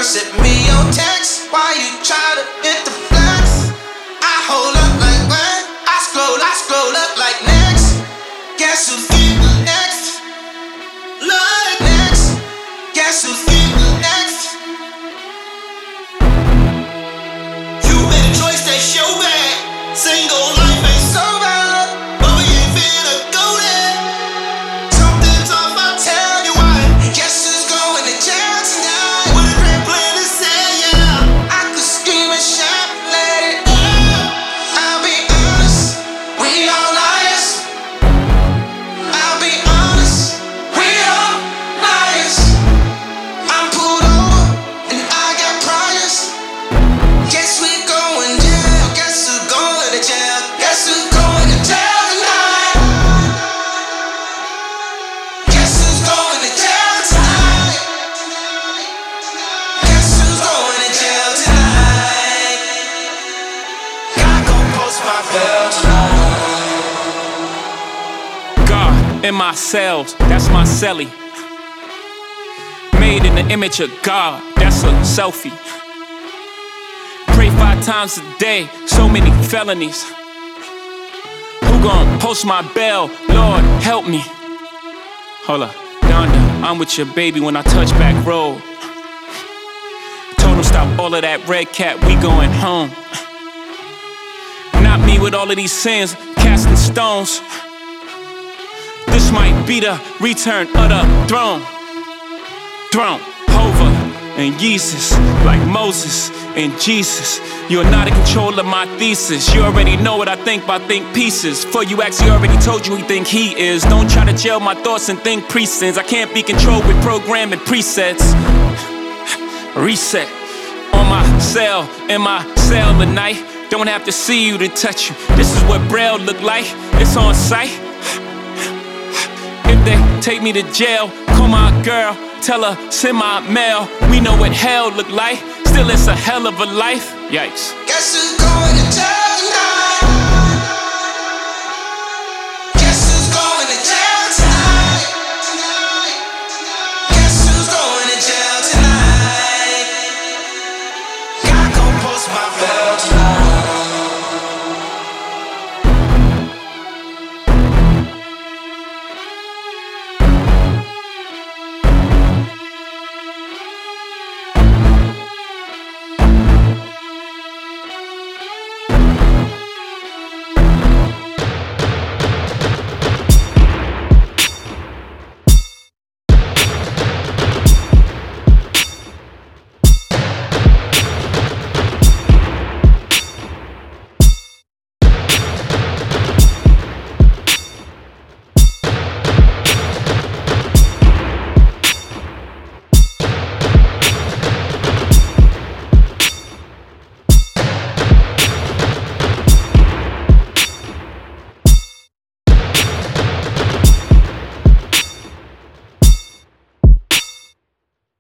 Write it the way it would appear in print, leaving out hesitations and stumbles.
Send me your text. Why you try to hit the flex? I hold up like what? I scroll up like next. Guess who's getting next? Like next. Guess who's getting next? You made a choice that's your bad. Single life ain't so bad, but we ain't finna go there. Something's off, I'll tell you why. Guess who's going to jail tonight? With a grand plan to say, yeah. I could scream and shout, let it out. I'll be honest, we all liars. I'll be honest, we all liars. I'm pulled over and I got priors. Guess we going jail. Guess who's going to jail? Guess who's going to jail tonight? Guess who's going to jail tonight? Guess who's going to jail tonight? God gon' post my bail tonight. God in my cells, that's my celly. Made in the image of God, that's a selfie. Pray 5 times a day, so many felonies. Who gon' post my bail? Lord, help me. Hold up, Donda, I'm with your baby when I touch back road. Told him stop all of that red cat, we going home. Not me with all of these sins, casting stones. This might be the return of the throne. Hova and Jesus, like Moses and Jesus. You're not in control of my thesis. You already know what I think by think pieces. For you actually already told you he think he is. Don't try to jail my thoughts and think presents. I can't be controlled with programming presets. Reset on my cell, in my cell at night. Don't have to see you to touch you. This is what Braille look like. It's on sight. If they take me to jail, call my girl, tell her send my mail. We know what hell look like. Still it's a hell of a life. Yikes. Guess who's going to jail tonight? Guess who's going to jail tonight? Guess who's going to jail tonight? God gon' post my bail.